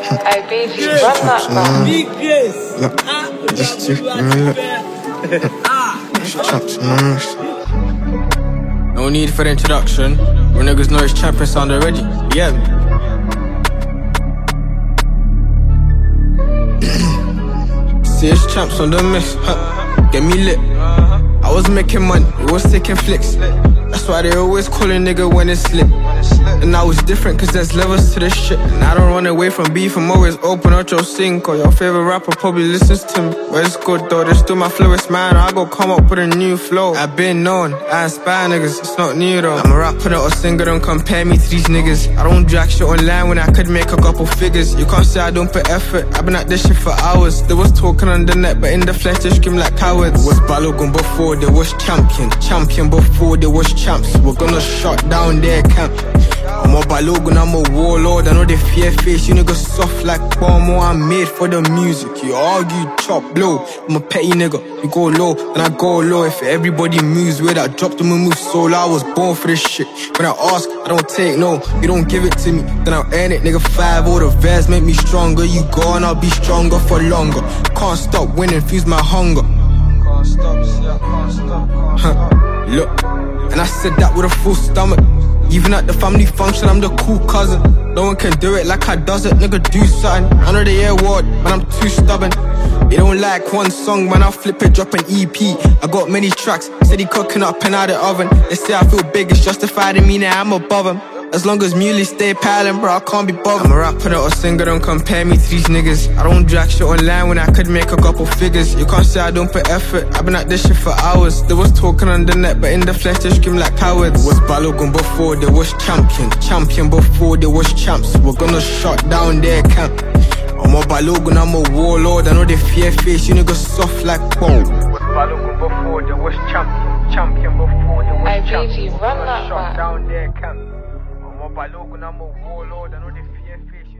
Hey, baby, run that back. Big Grace. Look, this too, No need for the introduction. When niggas know it's champion sound already. Yeah. See it's champs on the miss, get me lit. I was making money, it was taking flicks. That's why they always call a nigga when it's lit. And now it's different cause there's levels to this shit. And I don't run away from beef, I'm always open up your sync. Or your favorite rapper probably listens to me. But it's good though, they're still my flowest man. I go come up with a new flow. I've been known, I inspire niggas, it's not new though. I'm a rapper, not a singer, don't compare me to these niggas. I don't drag shit online when I could make a couple figures. You can't say I don't put effort, I've been at this shit for hours. They was talking on the net, but in the flesh they scream like cowards. Was Balogun before, they was champion. Champion before, they was champs. We're gonna shut down their camp. I'm a Balogun, I'm a warlord. I know they fear face, you niggas soft like Bomo. I'm made for the music, you argue, chop, blow. I'm a petty nigga, you go low, then I go low. If everybody moves weird, I drop them and move solo. I was born for this shit. When I ask, I don't take no. You don't give it to me, then I'll earn it, nigga. 5, all the vers make me stronger. You go and I'll be stronger for longer. Can't stop winning, fuse my hunger. Can't stop, see I can't stop, can't stop. Look, and I said that with a full stomach. Even at the family function, I'm the cool cousin. No one can do it like I does it, nigga, do something. I know the air word, man, I'm too stubborn. They don't like one song, man, I'll flip it, drop an EP. I got many tracks, steady cooking up and out the oven. They say I feel big, it's justified in me, now I'm above them. As long as Muley stay piling, bro, I can't be bothered. I'm a rapper, not a singer, don't compare me to these niggas. I don't drag shit online when I could make a couple figures. You can't say I don't put effort, I've been at this shit for hours. They was talking on the net, but in the flesh they scream like cowards. Was Balogun before, they was champion. Champion before, they was champs. We're gonna shut down their camp. I'm a Balogun, I'm a warlord. I know they fear face, you niggas soft like bone. Was Balogun before, they was champion. Champion before, they was Hey, champs. baby, run that Shut back. down their camp. I'm a Balogun, I'm a warlord. I know they fear face.